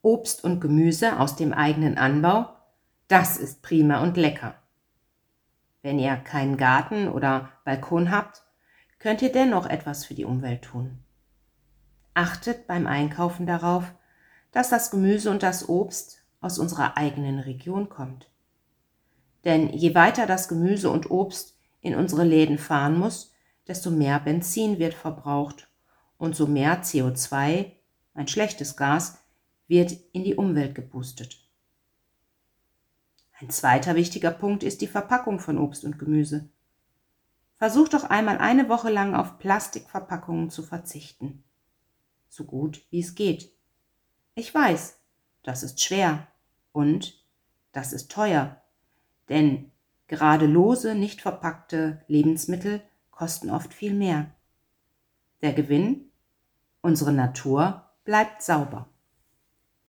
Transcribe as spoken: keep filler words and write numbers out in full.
Obst und Gemüse aus dem eigenen Anbau, das ist prima und lecker. Wenn ihr keinen Garten oder Balkon habt, könnt ihr dennoch etwas für die Umwelt tun. Achtet beim Einkaufen darauf, dass das Gemüse und das Obst aus unserer eigenen Region kommt. Denn je weiter das Gemüse und Obst in unsere Läden fahren muss, desto mehr Benzin wird verbraucht und so mehr C O zwei, ein schlechtes Gas, wird in die Umwelt gepustet. Ein zweiter wichtiger Punkt ist die Verpackung von Obst und Gemüse. Versucht doch einmal eine Woche lang auf Plastikverpackungen zu verzichten. So gut wie es geht. Ich weiß, das ist schwer und das ist teuer, denn gerade lose, nicht verpackte Lebensmittel kosten oft viel mehr. Der Gewinn? Unsere Natur bleibt sauber.